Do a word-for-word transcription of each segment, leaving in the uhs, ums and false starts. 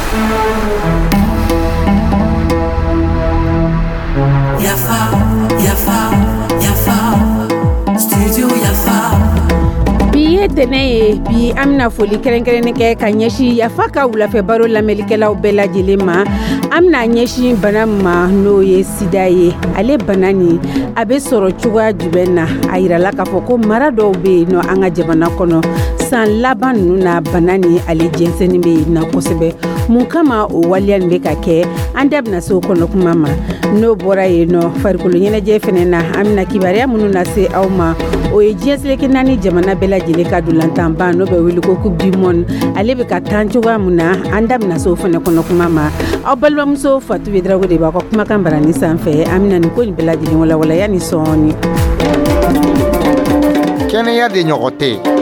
Yafa, Yafa, Yafa, Studio Yafa. Bi dene bi amna foli keren-keren ke ka ɲɛsi Yafa ka wulafɛ baro lamɛlikɛlaw bɛɛ lajɛlen ma. Amna ɲɛsi bana ma n'o ye sida ye. Ale bana ni a bɛ sɔrɔ cogoya jumɛn na? A yirala k'a fɔ ko mara dɔw bɛ yen nɔ an ka jamana kɔnɔ. San laban ninnu na bana ni ale jɛnsɛnni bɛ yen nɔ kosɛbɛ. Mun kama o waliya nin bɛ ka kɛ? An da bɛna se o kɔnɔ kuma ma. N'o bɔra yen nɔ farikolo ɲɛnajɛ fɛnɛ na an bɛna kibaruya minnu lase aw ma. O ye diɲɛ seleke naani jamana bɛɛ lajɛlen ka dolantanba n'o bɛ wele ko coupe du monde. Ale bɛ ka tan cogoya mun na an da bɛna se o fɛnɛ kɔnɔ kuma ma. Aw balimamuso Fatu Bedrago de b'a ka kumakan barani sanfɛ. An bɛna nin ko nin bɛɛ lajɛlen walawala yanni sɔɔni. Kɛnɛya de ɲɔgɔn tɛ.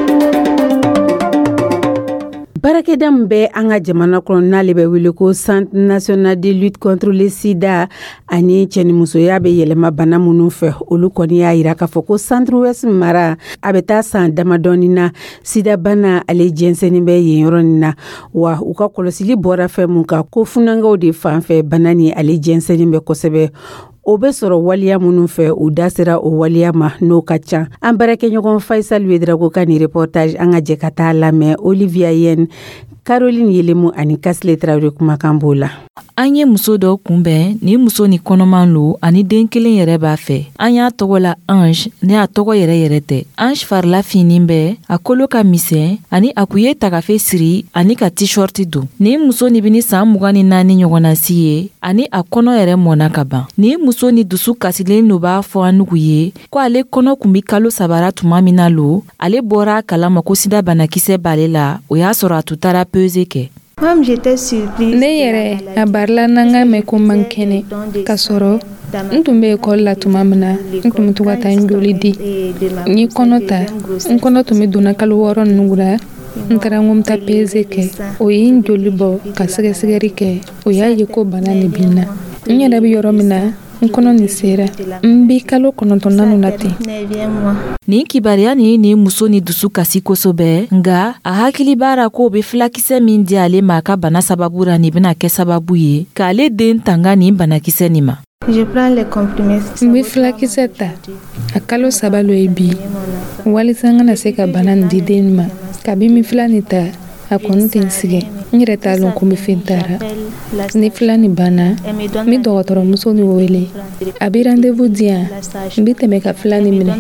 Barakɛda min bɛ an ka jamana kɔnɔ n'ale bɛ wele ko Centre national de lutte contre le sida ani cɛnimusoya bɛ yɛlɛma bana minnu fɛ olu kɔni y'a jira k'a fɔ ko Centre Ouest mara a bɛ taa san damadɔni na sida bana ale jɛnsɛnni bɛ yen yɔrɔ nin na wa u ka kɔlɔsili bɔra fɛn mun kan ko funangaw de fanfɛ bana ni ale jɛnsɛnni bɛ kosɛbɛ. O bɛ sɔrɔ waliya minnu fɛ u da sera o waliya ma n'o ka ca. An baarakɛɲɔgɔn Faisal Bedrago ka ni reportage an ka jɛ ka taa lamɛn Olivia Yen, Caroline Yelemu ani Kasile Traoré kumakan b'o la. An ye muso dɔ kunbɛn ni muso ni kɔnɔman lo ani den kelen yɛrɛ b'a fɛ. An y'a tɔgɔ la Ange, ne a tɔgɔ yɛrɛ yɛrɛ tɛ. Ange farila finin bɛɛ, a kolo ka misɛn ani a kun ye tagafe siri ani ka t-shirt don. Ni muso ni bini san mugan ni naani ɲɔgɔnna si ye ani a kɔnɔ yɛrɛ mɔna ka ban. Ni muso ni dusu kasilen no b'a fɔ an nugu ye ko ale kɔnɔ kun bi kalo sabara tuma min na lo, ale bɔra a kalama ko sida banakisɛ b'ale la, o y'a sɔrɔ a tun taara peze kɛ. Ne yɛrɛ a barila nanga mɛ ko man kɛnɛ ka sɔrɔ n tun bɛ ekɔli la tuma min na n tun bɛ to ka taa n joli di n ye kɔnɔ ta n kɔnɔ tun bɛ donna kalo wɔɔrɔ ninnu la n taara n ko n taa peze kɛ o ye n joli bɔ ka sɛgɛsɛgɛli kɛ o y'a ye ko bana ni bin na n yɛrɛ bɛ yɔrɔ min na n kɔnɔ ni sera n bi kalo kɔnɔntɔnnan na ten. Nin kibaruya ni ni muso ni dusu kasi kosɛbɛ nga a hakili b'ara ko o bɛ filakisɛ min di ale ma a ka bana sababu ra nin bɛna kɛ sababu ye k'ale den tanga nin banakisɛ nin ma. N bɛ filakisɛ ta a kalo saba lo ye bi walisa n kana se ka bana nin di den ma kabi min fila nin ta a kɔni tɛ n sɛgɛn n yɛrɛ t'a lɔn ko n bɛ fɛn taara ni fila nin banna n bɛ dɔgɔtɔrɔmuso ni wele a bɛ rendez-vous di yan n bɛ tɛmɛ ka fila nin minɛ.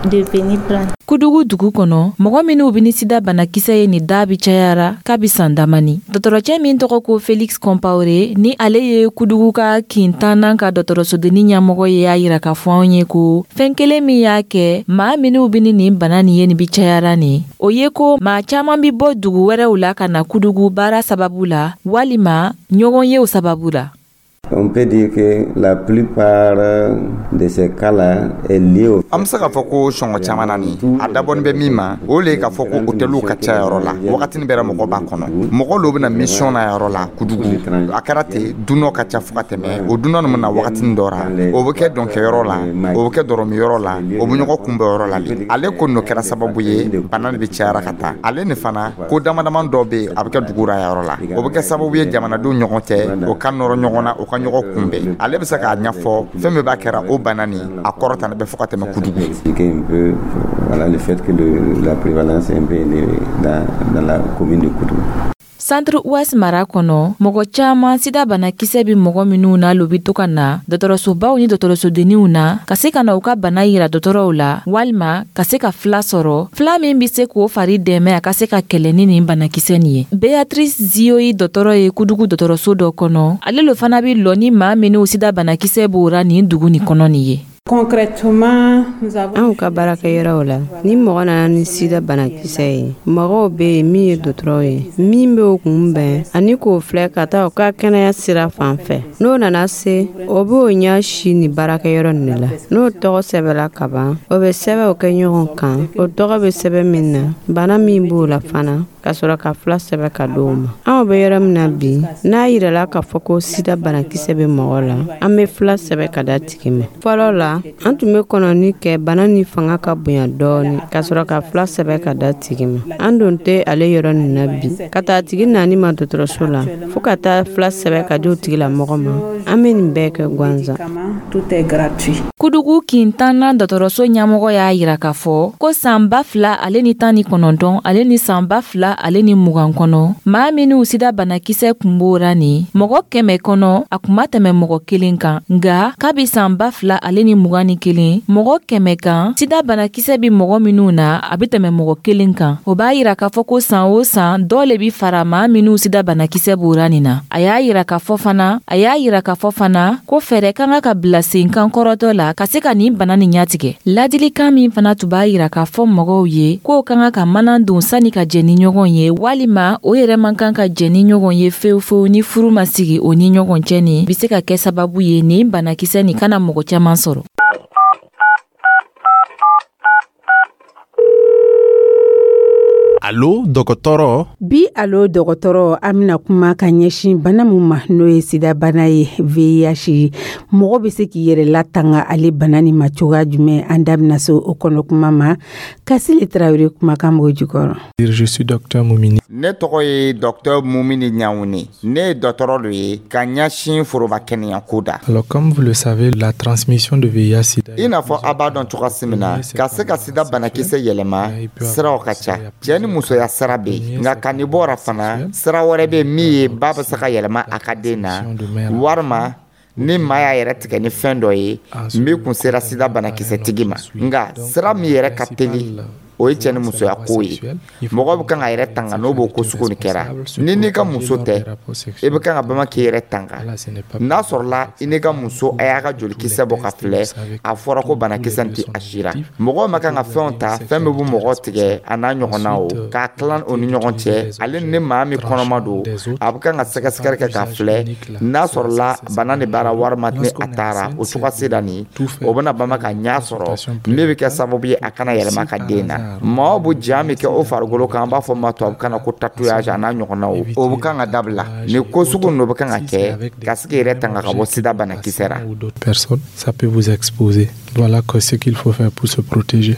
Kudugu dugu kɔnɔ mɔgɔ minnu bɛ ni sida banakisɛ ye ni da bi cayara k'a bi san damani. Dɔtɔrɔcɛ min tɔgɔ ko Felix Compaoré ni ale ye Kudugu ka kintannan ka dɔtɔrɔsodenni ɲɛmɔgɔ ye y'a yira k'a fɔ anw ye ko fɛn kelen min y'a kɛ maa minnu bɛ ni nin bana nin ye ni bi cayara ni o ye ko maa caman bi bɔ dugu wɛrɛw la ka na Kudugu baara sababu la walima ɲɔgɔn yew sababu la. On peut dire que la plupart de ces cas-là est lié au... An bɛ se k'a fɔ ko sɔngɔ caman na nin a dabɔni bɛ min ma o le k'a fɔ ko hôteliw ka ca yɔrɔ la wagatini bɛɛ mɔgɔ b'a kɔnɔ mɔgɔ dɔw bɛna mission na yɔrɔ la Kudugu a kɛra ten dunɔ ka ca fo ka tɛmɛ o dunɔ ninnu na wagatini dɔ ra o bɛ kɛ dɔnkɛyɔrɔ la o bɛ kɛ dɔrɔmiyɔrɔ la o bɛ ɲɔgɔn kunbɛyɔrɔ la le ale ko n'o kɛra sababu ye bana de bɛ cayara ka taa ale ni fana ko damadama dɔ bɛ a bɛ kɛ dugu ra yɔrɔ la o bɛ kɛ sababu ye jamanadenw ɲɔgɔn cɛ o ka nɔrɔ ɲɔgɔn na o ka ɲɔgɔn kunbɛn ale bɛ se k'a ɲɛfɔ fɛn min b'a kɛra o bana ni a kɔrɔ tan bɛ fo ka tɛmɛ Kudugu. Voilà le fait que le, la prévalence est un peu dans, dans la commune de Kudugu. Centre Ouest mara kɔnɔ mɔgɔ caman sida banakisɛ bi mɔgɔ minnu na lobi to ka na dɔtɔrɔsobaw ni dɔtɔrɔsodenniw na ka se ka na u ka bana yira dɔtɔrɔw la walima ka se ka fila sɔrɔ fila min bi se k'o fari dɛmɛ a ka se ka kɛlɛ ni nin banakisɛ nin ye. Beatrice Zioyi dɔtɔrɔ ye Kudugu dɔtɔrɔso dɔ kɔnɔ ale lo fana bi lɔ ni maa minnu sida banakisɛ b'ora nin dugu ni kɔnɔ nin ye. Anw ka baarakɛyɔrɔw la ni mɔgɔ nana ni sida banakisɛ ye mɔgɔw bɛ yen min ye dɔtɔrɔ ye min bɛ o kunbɛn ani k'o filɛ ka taa o ka kɛnɛya sira fan fɛ n'o nana se o bɛ o ɲɛ si ni baarakɛyɔrɔ nin de la n'o tɔgɔ sɛbɛnla ka ban o bɛ sɛbɛn o kɛ ɲɔgɔn kan o tɔgɔ bɛ sɛbɛn min na bana min b'o la fana ka sɔrɔ ka fila sɛbɛ ka d'o ma. Anw bɛ yɔrɔ min na bi, n'a yirala k'a fɔ ko sida banakisɛ bɛ mɔgɔ la, an bɛ fila sɛbɛ ka da tigi ma. Fɔlɔ la, an tun bɛ kɔnɔni kɛ bana ni fanga ka bonya dɔɔni ka sɔrɔ ka fila sɛbɛ ka da tigi ma. An dun tɛ ale yɔrɔ nin na bi. Ka taa tigi nani ma dɔgɔtɔrɔso la, fo ka taa fila sɛbɛ ka di o tigi la mɔgɔ ma. An bɛ nin bɛɛ kɛ gansan. Kudugu Kintana dɔgɔtɔrɔso ɲɛmɔgɔ y'a yira k'a fɔ ko san ba fila ale ni tan ni kɔnɔntɔn ale ni san ba fila ale ni mugan kɔnɔ maa minnu sida banakisɛ kun b'ora ni mɔgɔ kɛmɛ kɔnɔ a kun ma tɛmɛ mɔgɔ kelen kan nga kabi san ba fila ale ni mugan ni kelen mɔgɔ kɛmɛ kan sida banakisɛ bi mɔgɔ minnu na a bi tɛmɛ mɔgɔ kelen kan o b'a yira k'a fɔ ko san o san dɔ le bi fara maa minnu sida banakisɛ b'ora ni na a y'a yira k'a fɔ fana a y'a yira k'a fɔ fana ko fɛɛrɛ kan ka bila sen kan kɔrɔtɔ la ka se ka nin bana ni ɲatigɛ ladilikan min fana tun b'a yira k'a fɔ mɔgɔw ye k'o kan ka mana don sani ka jɛ ni ɲɔgɔn ye walima o yɛrɛ man kan ka jɛ ni ɲɔgɔn ye fewu fewu ni furu ma sigi o ni ɲɔgɔn cɛ ni bi se ka kɛ sababu ye nin banakisɛ ni kana mɔgɔ caman sɔrɔ. Allo dɔgɔtɔrɔ bi allo dɔgɔtɔrɔ an bɛna kuma ka ɲɛsin bana min ma n'o ye sida bana ye V I H mɔgɔ bɛ se k'i yɛrɛ latanga ale bana ni ma cogoya jumɛn an da bɛna se o kɔnɔ kuma ma Kasili Tarawele kumakan b'o jukɔrɔ. Je suis docteur Mumini. Ne tɔgɔ ye docteur Mumini Ɲawune. Ne ye dɔgɔtɔrɔ dɔ ye ka ɲɛsin foroba kɛnɛya ko da. Alors comme vous le savez, la transmission de V I H sida. I n'a fɔ a b'a dɔn cogoya min na ka se ka sida banakisɛ yɛlɛma siraw ka ca. Cɛ ni musoya sira bɛ yen nka ka ni bɔra fana sira wɛrɛ bɛ min ye ba bɛ se ka yɛlɛma a ka den na warima ni maa y'a yɛrɛ tigɛ ni fɛn dɔ ye min kun sera sida banakisɛ tigi ma nka sira min yɛrɛ ka teli o ye cɛ ni musoya ko ye mɔgɔ bɛ kan ka yɛrɛ tanga n'o b'o ko sugu ni kɛra ni n'i ka muso tɛ i bɛ kan ka bama k'i yɛrɛ tanga n'a sɔrɔla i n'i ka muso a y'a ka jolikisɛ bɔ ka filɛ a fɔra ko banakisɛ tɛ a sira mɔgɔw ma kan ka fɛnw ta fɛn bɛ b'u mɔgɔ tigɛ a n'a ɲɔgɔnna o k'a tilan o ni ɲɔgɔn cɛ ale ni maa min kɔnɔma don a bɛ kan ka sɛgɛsɛgɛli kɛ k'a filɛ n'a sɔrɔla bana ni baara warima ni a taara o cogoya la nin o bɛna bama ka ɲɛ sɔrɔ min bɛ kɛ sababu ye a kana yɛlɛma ka den na maa bu jaa min kɛ o farikolo kan an b'a fɔ ma tubabukan na ko tatouage a n'a ɲɔgɔnna o o bɛ kan ka dabila ni ko sugu ninnu bɛ kan ka kɛ ka se k'i yɛrɛ tanga ka bɔ sida banakisɛ ra. Personne, ça peut vous exposer. Voilà ce qu'il faut faire pour se protéger.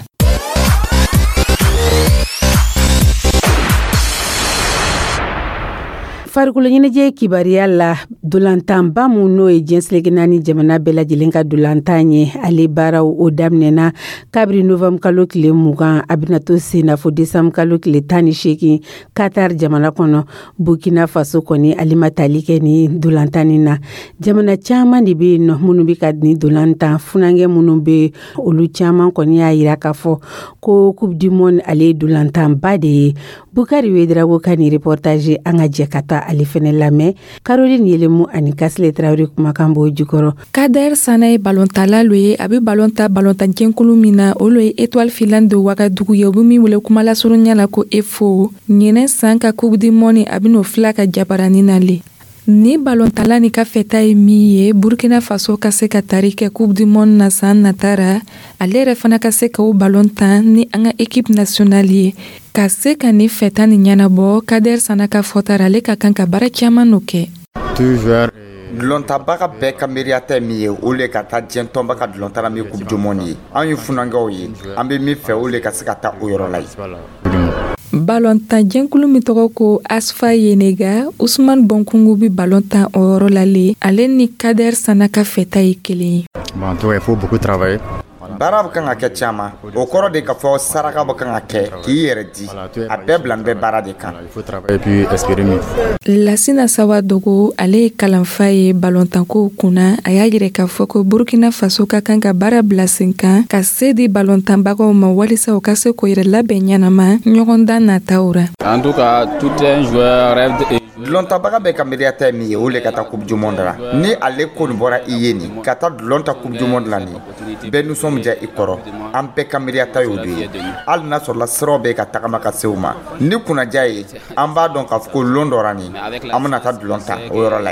farikolo ɲɛnajɛ kibariya la dolantanba mun n'o ye diɲɛseleke naani jamana bɛɛ lajɛlen ka dolantan ye ale baaraw o daminɛna kabiri novambre kalo tile mugan a bɛna to sen na fo desanbre kalo tile tan ni seegin Qatar jamana kɔnɔ Burkina Faso kɔni ale ma tali kɛ ni dolantan nin na jamana caman de bɛ yen nɔ minnu bɛ ka ni dolantan funangɛ minnu bɛ olu caman kɔni y'a yira k'a fɔ ko coupe du monde ale ye dolantanba de ye Bukari Wedrago ka ni reportage an ka jɛ ka taa ale fɛnɛ lamɛn Caroline Yelemu ani Kasile Traoré kumakan b'o jukɔrɔ. Kader Sana ye balontala lo ye a bɛ balon ta balontan jɛnkulu min na o lo ye Étoile filante de Ouagadougou ye o bɛ min wele kuma lasurunya la ko E F O ɲinɛ san ka coupe du monde a bɛ n'o fila ka jabarani nale. Ni balontala ni ka fɛta ye min ye Burkina Faso ka se ka tari kɛ coupe du monde na san natara ale yɛrɛ fana ka se ka o balontan ni an ka équipe nationale ye ka se ka ni fɛta ni ɲɛnabɔ Kader Sana ka fɔtara ale ka kan ka baara caman n'o kɛ. Dulontabaga bɛɛ ka miiriya tɛ min ye o le ka taa diɲɛ tɔnba ka dulontala min coupe du monde ye an ye funangaw ye an bɛ min fɛ o le ka se ka taa o yɔrɔ la ye. Balontan jɛnkulu min tɔgɔ ko Asfa Yenega Ousmane Bonkungu bi balontan o yɔrɔ la le ale ni Kader Sana ka fɛta ye kelen ye. Bon, donc il faut beaucoup travailler. baara bɛ kan ka kɛ caman o kɔrɔ de ka fɔ saraka bɛ kan ka kɛ k'i yɛrɛ di a bɛɛ bila bɛ baara de kan. Lasina Sawadogo ale ye kalanfa ye balontanko kunna a y'a yɛrɛ k'a fɔ ko Burkina Faso ka kan ka baara bila sen kan ka se di balontanbagaw ma walisa o ka se k'o yɛrɛ labɛn ɲɛnama ɲɔgɔndan nataw ra. En tout cas, tout un joueur rêve de... Dulontabaga bɛ ka miiriya tɛ min ye o le ka taa coupe du monde la ni ale ko nin bɔra i ye nin ka taa dulon ta coupe du monde la nin bɛɛ nisɔn diya i kɔrɔ an bɛɛ ka miiriya ta y'o de ye hali n'a sɔrɔla siraw bɛ ka tagama ka se u ma ni kunnaja ye an b'a dɔn k'a fɔ ko lon dɔra nin an bɛna taa dulon ta o yɔrɔ la ye.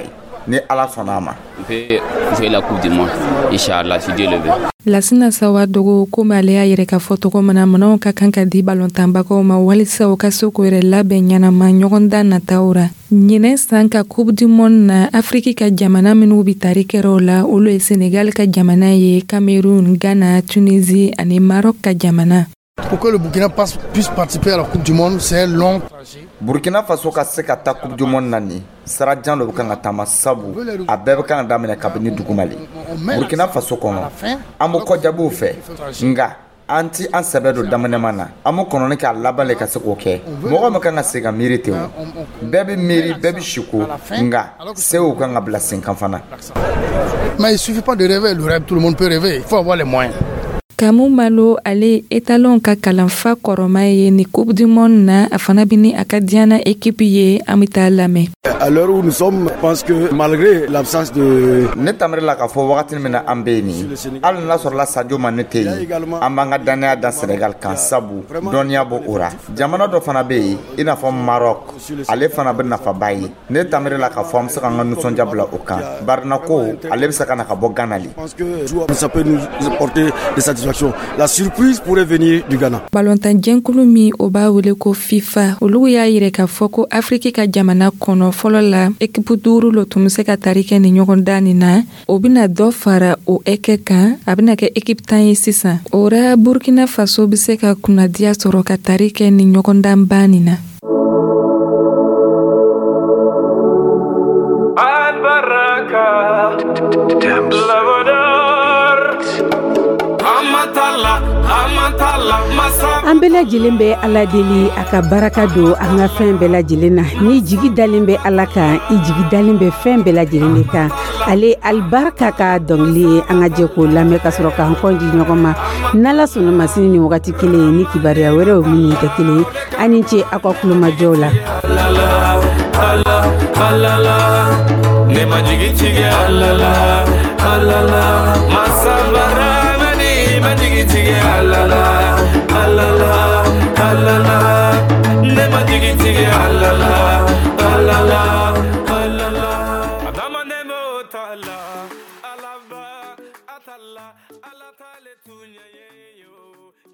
ni ala sɔnna a ma. jouer la coupe du monde inchallah si Dieu le veut. Lasina Sawa Dogo komi ale y'a yɛrɛ ka fɔ tɔgɔ min na minɛnw ka kan ka di balontanbagaw ma walisa u ka se k'u yɛrɛ labɛn ɲɛnama ɲɔgɔndan nataw ra. Ɲinɛ san ka coupe du monde na Afriki ka jamana minnu bi tari kɛrɛw la olu ye Senegal ka jamana ye, Cameroun, Ghana, Tunisie ani Maroc ka jamana. Pour que le Burkina Faso puisse participer à la Coupe du Monde, c'est un long trajet. Burkina Faso ka se ka taa Coupe du Monde nani sarajan do kan ka tama sabu a bɛɛ bɛ kan daminɛ kabini dugumali. Burkina Faso kɔnɔ an bɛ kɔjabuw fɛ nga an ti an sɛbɛ do daminɛma na an bɛ kɔnɔni k'a laban le ka se k'o kɛ mɔgɔ min kan ka se ka miiri ten o bɛɛ bɛ miiri bɛɛ bɛ siko nga sew kan ka bila sen kan fana. Mais il suffit pas de rêver, le rêve tout le monde peut rêver, il faut avoir les moyens. Kamu Malo ale etalon ka kalanfa kɔrɔma ye ni Coupe du Monde na a fana bini a ka diana équipe ye amita lamɛ. À l'heure où nous sommes, je pense que malgré l'absence de ne tamre la ka fɔ wagati min na an bɛ ni hali n'a sɔrɔla Sadio Mané tɛ yen an b'an ka danaya da Senegal kan sabu dɔnniya b'o o ra. Jamana dɔ fana bɛ yen i n'a fɔ Maroc ale fana bɛ nafaba ye ne tamre la ka fɔ an bɛ se k'an ka nisɔndiya bila o kan barina ko ale bɛ se ka na ka bɔ Ghana li. Ça peut nous apporter des satisfactions. La surprise pourrait venir du Ghana. Balontan jɛnkulu min o b'a wele ko FIFA olu y'a yɛrɛ ka fɔ ko Afriki ka jamana kɔnɔ fɔlɔ la ekipu duuru lo tun bɛ se ka tari kɛ ni ɲɔgɔndan nin na o bɛna dɔ fara o ɛkɛ kan a bɛna kɛ ekipu tan ye sisan. O ra Burkina Faso bɛ se ka kunnadiya sɔrɔ ka tari kɛ ni ɲɔgɔndan ba nin na. An bɛɛ lajɛlen bɛ Ala deli a ka baraka don an ka fɛn bɛɛ lajɛlen na. Ni jigi dalen bɛ Ala kan i jigi dalen bɛ fɛn bɛɛ lajɛlen de kan. Ale alibarika ka dɔnkili ye an ka jɛ k'o lamɛn ka sɔrɔ k'an kɔn di ɲɔgɔn ma. N'Ala sɔnna ma sini ni wagati kelen ye ni kibaruya wɛrɛw min tɛ kelen ye a ni ce aw ka kulomajɔw la. Ne ma jigi tigɛ alala alala masabara mani ma jigi tigɛ alala alala alala ne ma jigi tigɛ alala alala alala adama ne mo tala alaba atala alatale tunya yo